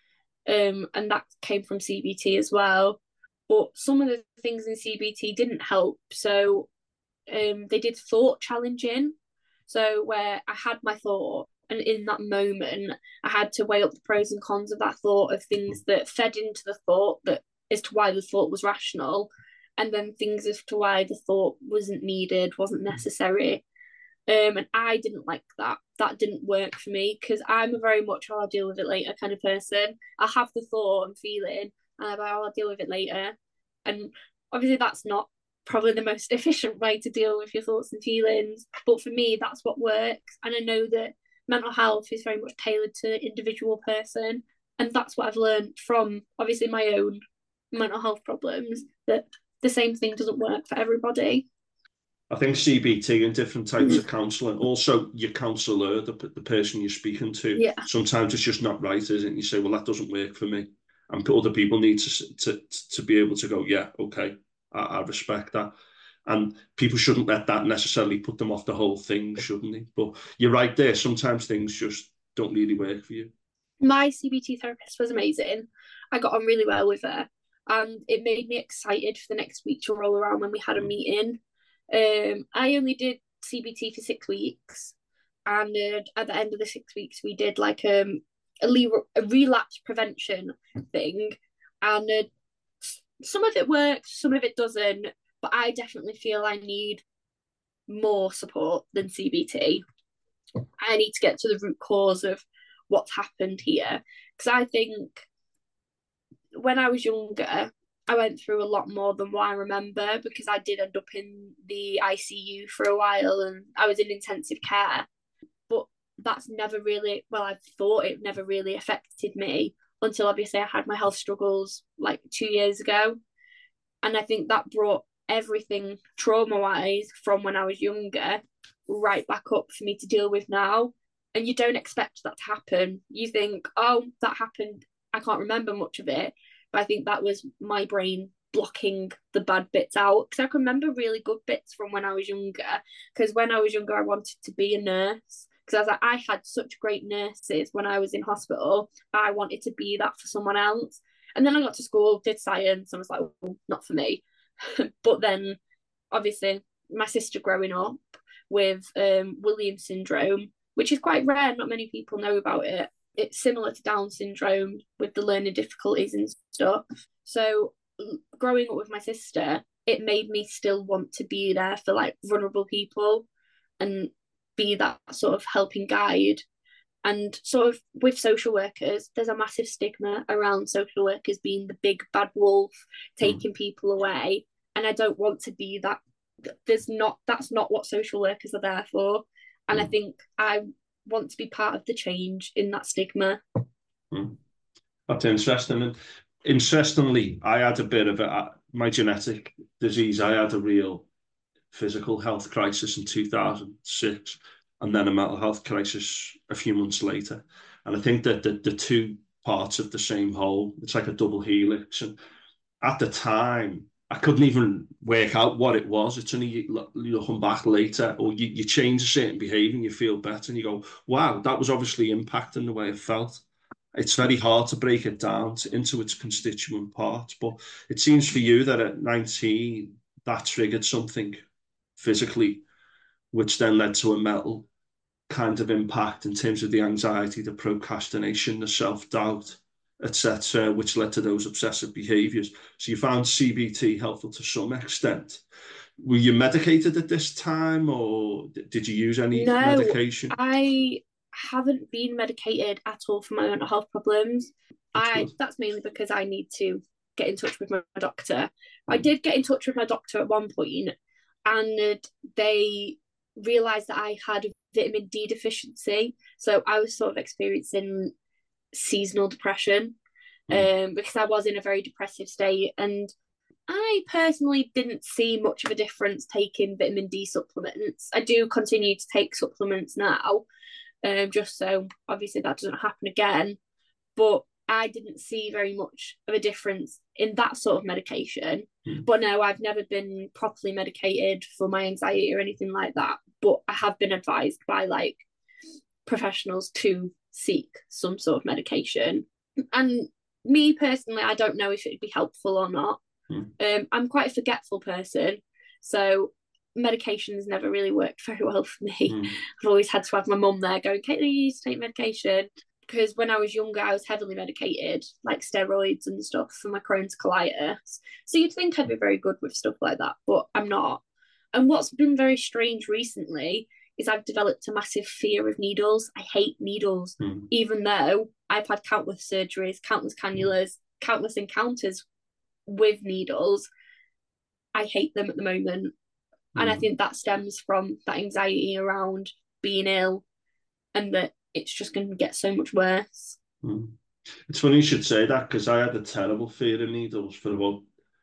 Um, and that came from C B T as well. But some of the things in C B T didn't help. So um, they did thought challenging. So where I had my thought, and in that moment, I had to weigh up the pros and cons of that thought, of things that fed into the thought that as to why the thought was rational, and then things as to why the thought wasn't needed, wasn't necessary. Um, and I didn't like that. That didn't work for me because I'm a very much, oh, I'll deal with it later kind of person. I have the thought and feeling, and I'm like, oh, I'll deal with it later. And obviously that's not probably the most efficient way to deal with your thoughts and feelings. But for me, that's what works. And I know that mental health is very much tailored to the individual person. And that's what I've learned from obviously my own mental health problems, that the same thing doesn't work for everybody. I think C B T and different types of counselling, also your counsellor, the, the person you're speaking to, yeah. sometimes it's just not right, isn't it? You say, well, that doesn't work for me. And other people need to to to be able to go, yeah, okay, I, I respect that. And people shouldn't let that necessarily put them off the whole thing, shouldn't they? But you're right there, sometimes things just don't really work for you. My C B T therapist was amazing. I got on really well with her. And it made me excited for the next week to roll around when we had a meeting. Um, I only did C B T for six weeks, and uh, at the end of the six weeks, we did like um, a, le- a relapse prevention thing, and uh, some of it works, some of it doesn't. But I definitely feel I need more support than C B T. I need to get to the root cause of what's happened here, because I think when I was younger, I went through a lot more than what I remember, because I did end up in the I C U for a while and I was in intensive care. But that's never really, well, I thought it never really affected me until obviously I had my health struggles like two years ago. And I think that brought everything trauma-wise from when I was younger right back up for me to deal with now. And you don't expect that to happen. You think, oh, that happened. I can't remember much of it. But I think that was my brain blocking the bad bits out, because I can remember really good bits from when I was younger. Because when I was younger, I wanted to be a nurse, because I was like, I had such great nurses when I was in hospital. I wanted to be that for someone else. And then I got to school, did science, and was like, well, not for me. But then, obviously, my sister growing up with um, Williams syndrome, which is quite rare, not many people know about it. it's similar to Down syndrome with the learning difficulties and stuff. So growing up with my sister, it made me still want to be there for like vulnerable people and be that sort of helping guide. And sort of with social workers, there's a massive stigma around social workers being the big bad wolf, taking mm. people away. And I don't want to be that. There's not, that's not what social workers are there for. And mm. I think I want to be part of the change in that stigma. Mm. That's interesting. And interestingly, I had a bit of a, my genetic disease, I had a real physical health crisis in two thousand six. And then a mental health crisis a few months later. And I think that the, the two parts of the same whole, it's like a double helix. And at the time, I couldn't even work out what it was. It's only you looking back later, or you, you change a certain behaviour and you feel better and you go, wow, that was obviously impacting the way I felt. It's very hard to break it down to, into its constituent parts. But it seems for you that at nineteen, that triggered something physically, which then led to a mental kind of impact in terms of the anxiety, the procrastination, the self-doubt, et cetera, which led to those obsessive behaviours. So you found C B T helpful to some extent. Were you medicated at this time, or did you use any no, medication? I haven't been medicated at all for my mental health problems. That's I good. That's mainly because I need to get in touch with my doctor. Mm. I did get in touch with my doctor at one point, and they realised that I had a vitamin D deficiency. So I was sort of experiencing seasonal depression mm. um, because I was in a very depressive state. And I personally didn't see much of a difference taking vitamin D supplements. I do continue to take supplements now, um, just so obviously that doesn't happen again. But I didn't see very much of a difference in that sort of medication. Mm. But no, I've never been properly medicated for my anxiety or anything like that. But I have been advised by like professionals to seek some sort of medication. And me personally, I don't know if it'd be helpful or not. Mm. Um, I'm quite a forgetful person. So medication has never really worked very well for me. Mm. I've always had to have my mum there going, Caitlin, you need to take medication. Because when I was younger, I was heavily medicated, like steroids and stuff for my Crohn's colitis. So you'd think I'd be very good with stuff like that, but I'm not. And what's been very strange recently is I've developed a massive fear of needles. I hate needles, mm. even though I've had countless surgeries, countless cannulas, countless encounters with needles. I hate them at the moment. Mm. And I think that stems from that anxiety around being ill and that it's just going to get so much worse. Mm. It's funny you should say that, because I had a terrible fear of needles for about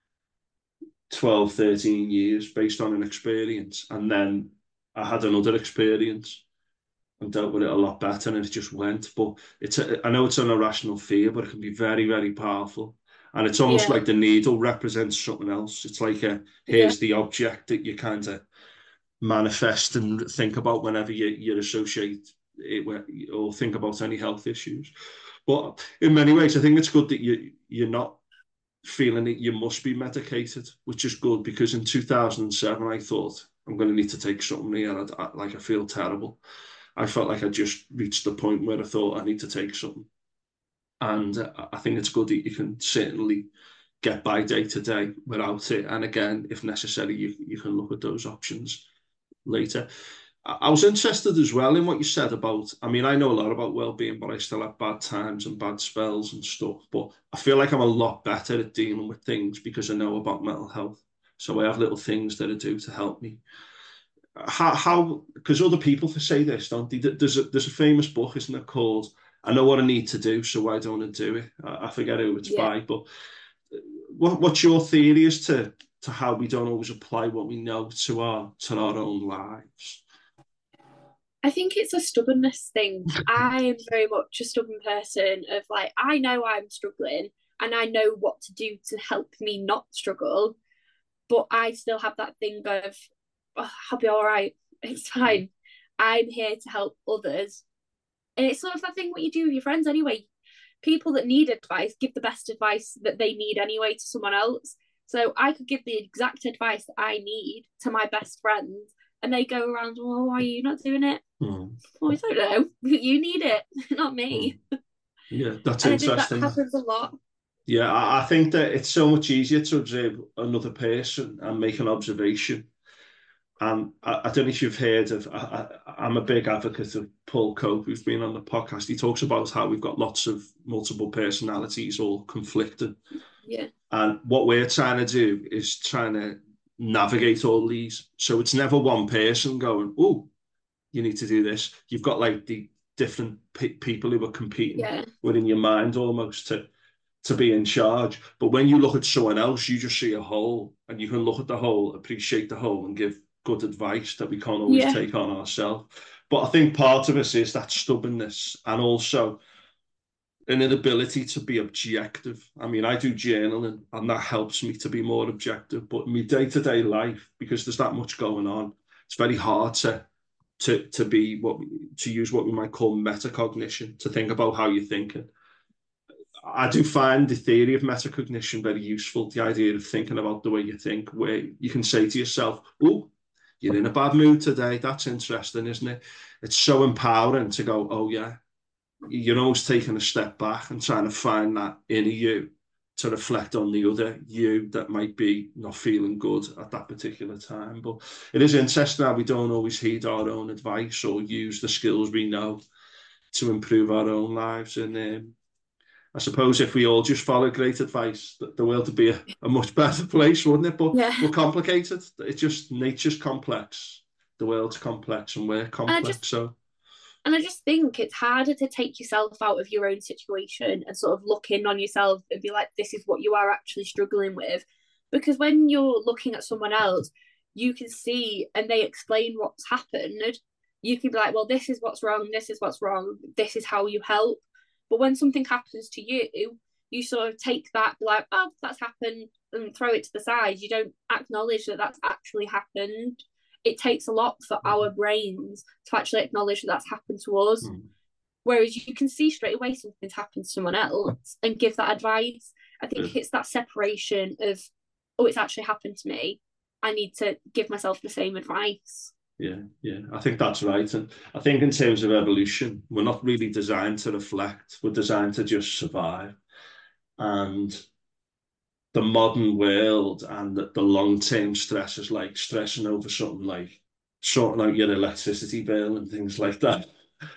twelve, thirteen years based on an experience. And then I had another experience and dealt with it a lot better, and it just went. But it's a, I know it's an irrational fear, but it can be very, very powerful. And it's almost yeah. like the needle represents something else. It's like a, here's yeah. the object that you kind of manifest and think about whenever you, you associate it or think about any health issues. But in many ways, I think it's good that you, you're not feeling that you must be medicated, which is good, because in two thousand seven, I thought, I'm going to need to take something here. And I, I, like, I feel terrible. I felt like I just reached the point where I thought I need to take something. And uh, I think it's good that you can certainly get by day to day without it. And again, if necessary, you, you can look at those options later. I was interested as well in what you said about, I mean, I know a lot about well-being, but I still have bad times and bad spells and stuff. But I feel like I'm a lot better at dealing with things because I know about mental health. So I have little things that I do to help me. How, how, because other people say this, don't they? There's a, there's a famous book, isn't it, called I Know What I Need to Do, So Why Don't I Do It? I, I forget who it's yeah. by, but what, what's your theory as to, to how we don't always apply what we know to our, to our own lives? I think it's a stubbornness thing. I am very much a stubborn person of like, I know I'm struggling and I know what to do to help me not struggle, but I still have that thing of, oh, I'll be all right. It's fine. I'm here to help others. And it's sort of that thing what you do with your friends anyway. People that need advice give the best advice that they need anyway to someone else. So I could give the exact advice that I need to my best friend, and they go around, well, why are you not doing it? Mm. Well, I don't know. You need it, not me. Yeah, that's And I think that interesting. happens a lot. Yeah, I, I think that it's so much easier to observe another person and make an observation. And I, I don't know if you've heard of, I, I, I'm a big advocate of Paul Cope, who's been on the podcast. He talks about how we've got lots of multiple personalities all conflicting. Yeah. And what we're trying to do is trying to navigate all these. So it's never one person going, oh, you need to do this. You've got like the different pe- people who are competing Yeah. within your mind almost to to be in charge. But when you look at someone else, you just see a whole, and you can look at the whole, appreciate the whole, and give good advice that we can't always Yeah. take on ourselves. But I think part of us is that stubbornness and also an inability to be objective. I mean, I do journaling and that helps me to be more objective. But in my day-to-day life, because there's that much going on, it's very hard to to to be what to use what we might call metacognition, to think about how you're thinking. I do find the theory of metacognition very useful, the idea of thinking about the way you think, where you can say to yourself, oh, you're in a bad mood today. That's interesting, isn't it? It's so empowering to go, oh, yeah. You're always taking a step back and trying to find that inner you to reflect on the other you that might be not feeling good at that particular time. But it is interesting how we don't always heed our own advice or use the skills we know to improve our own lives. And um, I suppose if we all just follow great advice, the world would be a, a much better place, wouldn't it? But yeah. we're complicated. It's just nature's complex, the world's complex, and we're complex. And just, so, and I just think it's harder to take yourself out of your own situation and sort of look in on yourself and be like, this is what you are actually struggling with. Because when you're looking at someone else, you can see and they explain what's happened. You can be like, well, this is what's wrong. This is what's wrong. This is how you help. But when something happens to you, you sort of take that, like, oh, that's happened, and throw it to the side. You don't acknowledge that that's actually happened. It takes a lot for mm. our brains to actually acknowledge that that's happened to us. Mm. Whereas you can see straight away something's happened to someone else and give that advice. I think yeah. it's that separation of, oh, it's actually happened to me. I need to give myself the same advice. Yeah, yeah, I think that's right. And I think in terms of evolution, we're not really designed to reflect. We're designed to just survive. And the modern world and the, the long-term stresses, like stressing over something like sorting out your electricity bill and things like that.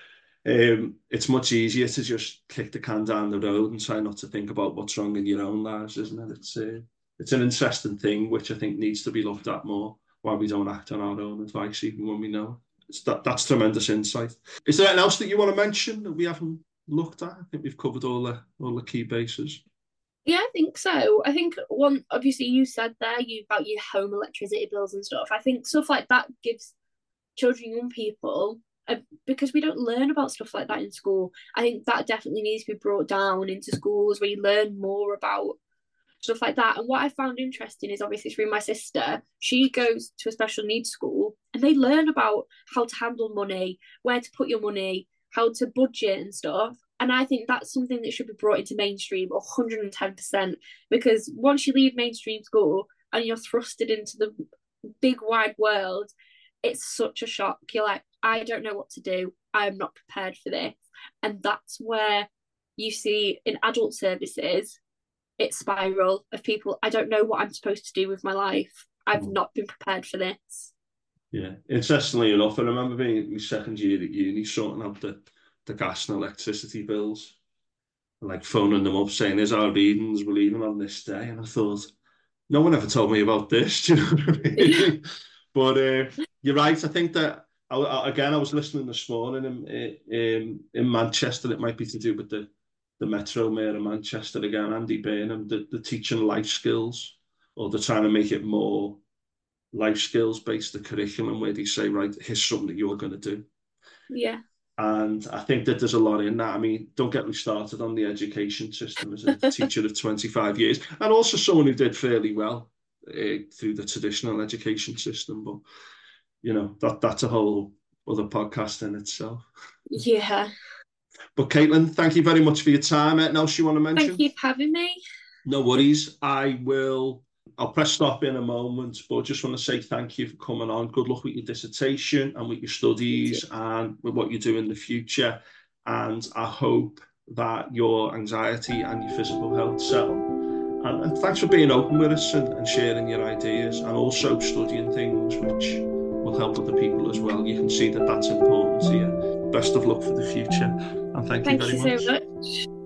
Um, it's much easier to just kick the can down the road and try not to think about what's wrong in your own lives, isn't it? It's, uh, it's an interesting thing, which I think needs to be looked at more. Why we don't act on our own advice even when we know. It's that, that's tremendous insight. Is there anything else that you want to mention that we haven't looked at? I think we've covered all the all the key bases. Yeah, I think so. I think one, obviously you said there you about your home electricity bills and stuff. I think stuff like that gives children, young people, uh, because we don't learn about stuff like that in school. I think that definitely needs to be brought down into schools where you learn more about stuff like that. And what I found interesting is obviously through my sister, she goes to a special needs school and they learn about how to handle money, where to put your money, how to budget and stuff. And I think that's something that should be brought into mainstream one hundred ten percent, because once you leave mainstream school and you're thrusted into the big wide world, it's such a shock. You're like, I don't know what to do. I'm not prepared for this. And that's where you see in adult services, it's spiral of people, I don't know what I'm supposed to do with my life. I've mm. not been prepared for this. Yeah, interestingly enough, I remember being in my second year at uni sorting out the, the gas and electricity bills, and like phoning them up saying, "Here's our readings, we're leaving on this day." And I thought, no one ever told me about this. Do you know what I mean? Yeah. But uh, you're right. I think that, I, again, I was listening this morning in, in, in Manchester. It might be to do with the the Metro Mayor of Manchester again, Andy Burnham, the, the teaching life skills, or they're trying to make it more life skills based, the curriculum, where they say, right, here's something that you're going to do. Yeah. And I think that there's a lot in that. I mean, don't get me started on the education system as a teacher of twenty-five years, and also someone who did fairly well uh, through the traditional education system. But, you know, that that's a whole other podcast in itself. Yeah. But Caitlin, thank you very much for your time. Anything else you want to mention? Thank you for having me. No worries. I will, I'll press stop in a moment, but I just want to say thank you for coming on. Good luck with your dissertation and with your studies and with what you do in the future. And I hope that your anxiety and your physical health settle. And, and thanks for being open with us and, and sharing your ideas, and also studying things which will help other people as well. You can see that that's important to you. Best of luck for the future, and thank, thank you very you much. so much.